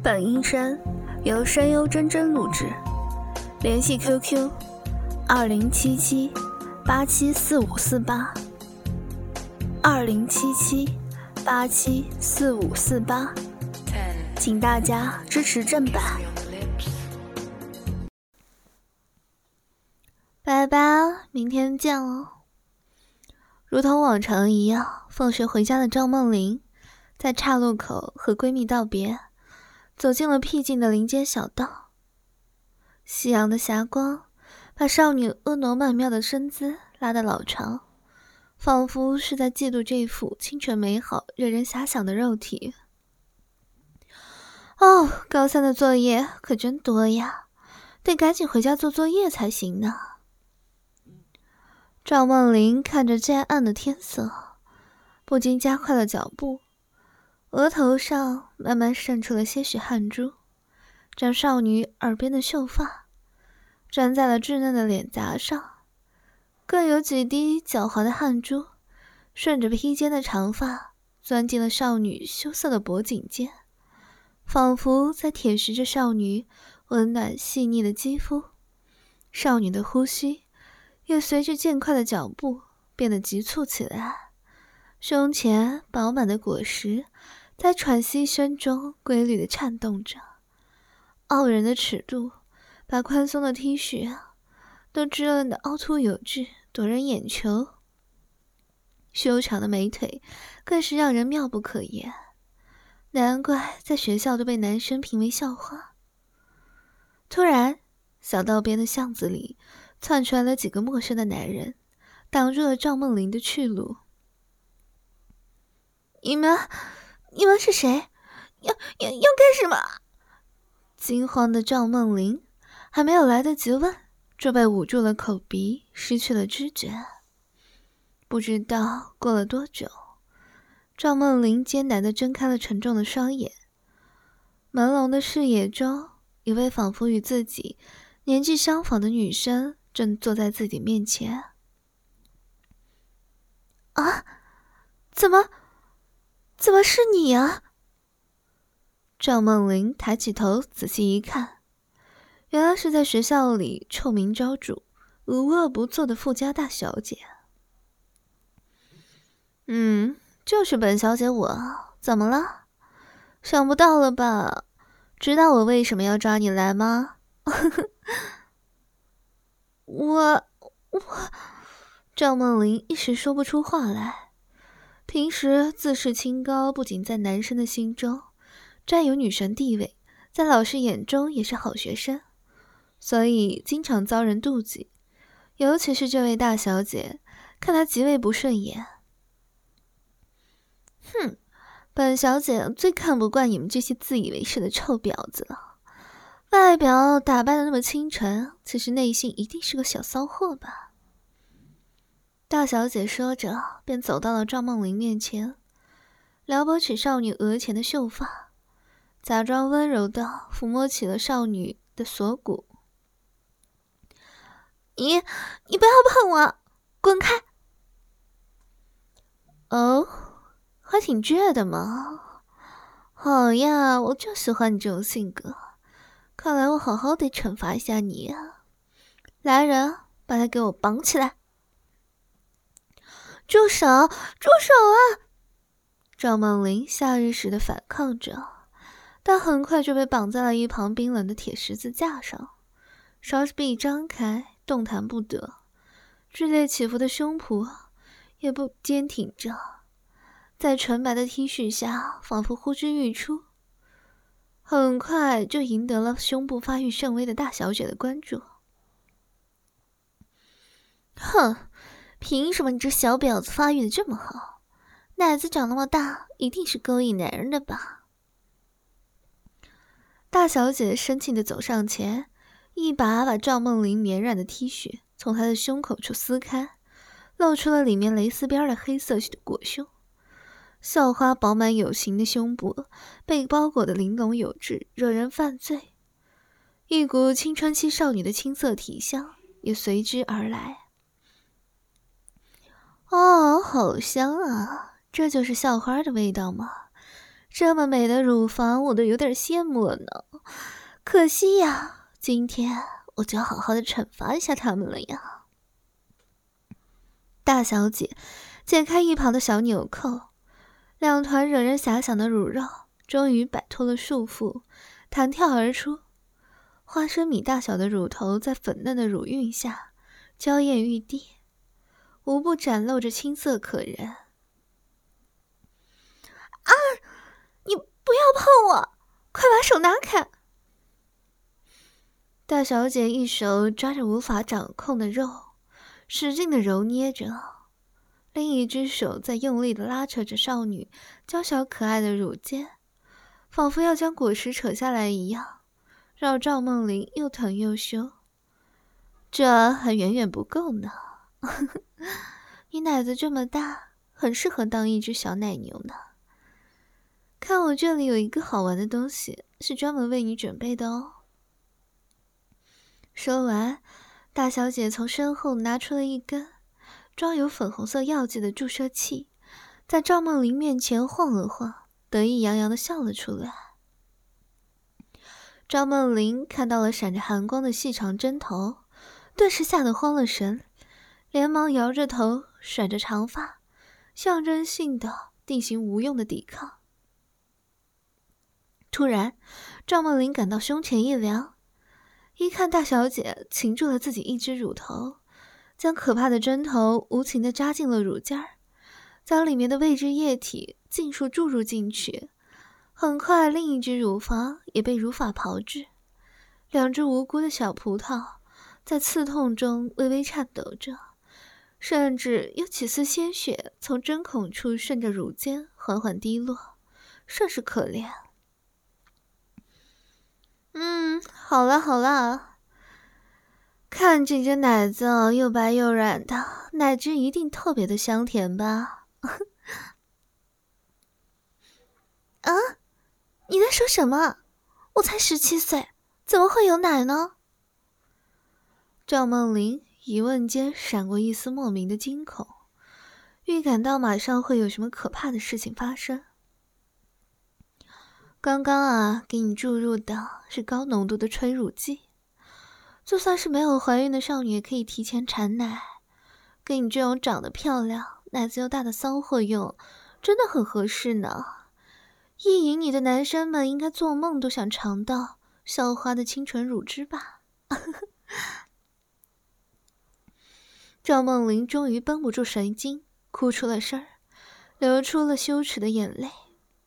本音声由声优真真录制，联系 QQ2077874548，2077874548，请大家支持正版。拜拜，明天见哦。如同往常一样，放学回家的赵梦玲在岔路口和闺蜜道别，走进了僻静的林间小道。夕阳的霞光把少女婀娜曼妙的身姿拉得老长，仿佛是在嫉妒这副清纯美好、惹人遐想的肉体。哦，高三的作业可真多呀，得赶紧回家做作业才行呢。赵梦玲看着渐暗的天色，不禁加快了脚步，额头上慢慢渗出了些许汗珠，将少女耳边的秀发粘在了稚嫩的脸颊上，更有几滴狡猾的汗珠顺着披肩的长发钻进了少女羞涩的脖颈间，仿佛在舔舐着少女温暖细腻的肌肤。少女的呼吸也随着渐快的脚步变得急促起来，胸前饱满的果实在喘息声中规律地颤动着，傲人的尺度把宽松的 T 恤都滋润的凹凸有致，夺人眼球。修长的美腿更是让人妙不可言，难怪在学校都被男生评为校花。突然，小道边的巷子里窜出来了几个陌生的男人，挡住了赵梦玲的去路。你们是谁？要干什么？惊慌的赵梦玲还没有来得及问，就被捂住了口鼻，失去了知觉。不知道过了多久，赵梦玲艰难地睁开了沉重的双眼，朦胧的视野中，一位仿佛与自己年纪相仿的女生正坐在自己面前。啊，怎么是你啊？赵梦玲抬起头仔细一看，原来是在学校里臭名昭著、无恶不作的富家大小姐。就是本小姐我，怎么了？想不到了吧？知道我为什么要抓你来吗？我……赵梦玲一时说不出话来。平时自视清高，不仅在男生的心中占有女神地位，在老师眼中也是好学生，所以经常遭人妒忌。尤其是这位大小姐，看她极为不顺眼。本小姐最看不惯你们这些自以为是的臭婊子了。外表打扮的那么清纯，其实内心一定是个小骚货吧？大小姐说着，便走到了赵梦玲面前，撩拨起少女额前的秀发，假装温柔地抚摸起了少女的锁骨。你不要碰我，滚开！哦，还挺倔的嘛。好呀，我就喜欢你这种性格。看来我好好得惩罚一下你啊！来人，把他给我绑起来！住手啊！赵梦玲下意识地反抗着，但很快就被绑在了一旁冰冷的铁十字架上，双臂张开，动弹不得，剧烈起伏的胸脯也不坚挺着，在纯白的 T 恤下仿佛呼之欲出，很快就赢得了胸部发育甚微的大小姐的关注。哼，凭什么你这小婊子发育的这么好？奶子长那么大，一定是勾引男人的吧？大小姐生气地走上前，一把赵梦玲绵软的 T 恤从她的胸口处撕开，露出了里面蕾丝边的黑色的裹胸。校花饱满有型的胸部被包裹得玲珑有致，惹人犯罪。一股青春期少女的青涩体香也随之而来。哦，好香啊！这就是校花的味道吗？ 这么美的乳房，我都有点羡慕了呢。可惜呀，今天我就要好好的惩罚一下他们了呀。大小姐解开一旁的小纽扣，两团惹人遐想的乳肉终于摆脱了束缚，弹跳而出。花生米大小的乳头在粉嫩的乳晕下娇艳欲滴，无不展露着青涩可人。啊！你不要碰我，快把手拿开！大小姐一手抓着无法掌控的肉，使劲的揉捏着，另一只手在用力的拉扯着少女娇小可爱的乳尖，仿佛要将果实扯下来一样，让赵梦玲又疼又羞。这还远远不够呢。你奶子这么大，很适合当一只小奶牛呢。看我这里有一个好玩的东西，是专门为你准备的哦。说完，大小姐从身后拿出了一根装有粉红色药剂的注射器，在赵梦玲面前晃了晃，得意洋洋地笑了出来。赵梦玲看到了闪着寒光的细长针头，顿时吓得慌了神，连忙摇着头，甩着长发，象征性的进行无用的抵抗。突然，赵梦玲感到胸前一凉，一看大小姐擒住了自己一只乳头，将可怕的针头无情地扎进了乳尖儿，将里面的未知液体尽数注入进去。很快，另一只乳房也被如法炮制，两只无辜的小葡萄在刺痛中微微颤抖着，甚至有几丝鲜血从针孔处顺着乳尖缓缓滴落，甚是可怜。好了好了，看这只奶子又白又软的，奶汁一定特别的香甜吧？啊，你在说什么？我才17岁，怎么会有奶呢？赵梦玲疑问间闪过一丝莫名的惊恐，预感到马上会有什么可怕的事情发生。刚刚给你注入的是高浓度的催乳剂，就算是没有怀孕的少女也可以提前产奶，给你这种长得漂亮、奶子又大的骚货用，真的很合适呢。意淫你的男生们应该做梦都想尝到校花的清纯乳汁吧？赵梦玲终于绷不住神经，哭出了声儿，流出了羞耻的眼泪。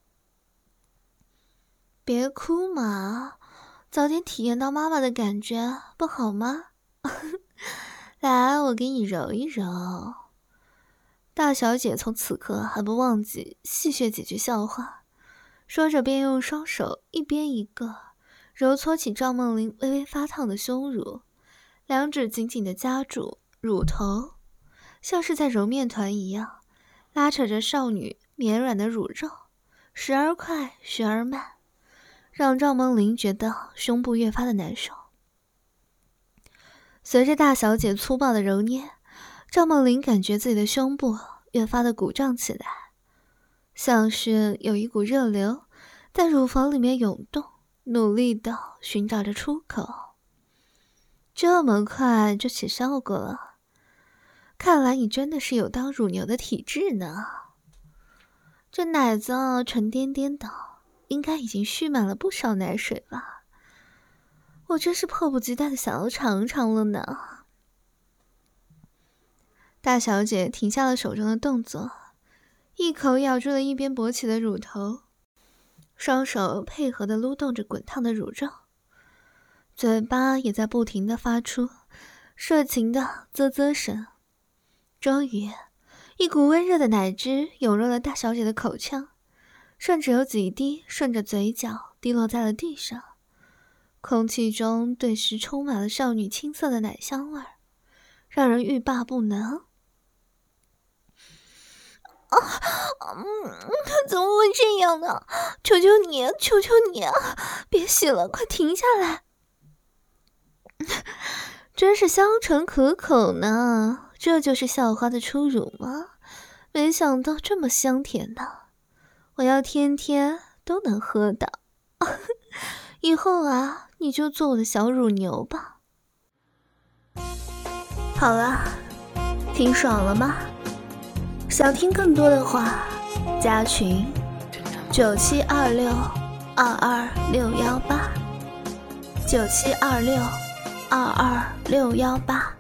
别哭嘛，早点体验到妈妈的感觉不好吗？来，我给你揉一揉。大小姐从此刻还不忘记戏谑几句笑话，说着便用双手一边一个揉搓起赵梦玲微微发烫的胸乳，两指紧紧地夹住乳头，像是在揉面团一样，拉扯着少女绵软的乳肉，时而快，时而慢，让赵梦玲觉得胸部越发的难受。随着大小姐粗暴的揉捏，赵梦玲感觉自己的胸部越发的鼓胀起来，像是有一股热流在乳房里面涌动，努力的寻找着出口。这么快就起效果了，看来你真的是有当乳牛的体质呢。这奶子沉甸甸的，应该已经蓄满了不少奶水了，我真是迫不及待的想要尝尝了呢。大小姐停下了手中的动作，一口咬住了一边勃起的乳头，双手配合地撸动着滚烫的乳肉，嘴巴也在不停地发出色情的啧啧声。终于，一股温热的奶汁涌入了大小姐的口腔，甚至有几滴顺着嘴角滴落在了地上，空气中顿时充满了少女青涩的奶香味儿，让人欲罢不能。怎么会这样呢？求求你，求求你，别洗了，快停下来！真是香醇可口呢，这就是校花的初乳吗？没想到这么香甜呢，我要天天都能喝到。以后啊，你就做我的小乳牛吧。好了，听爽了吗？想听更多的话，加群9726226618，9726226618。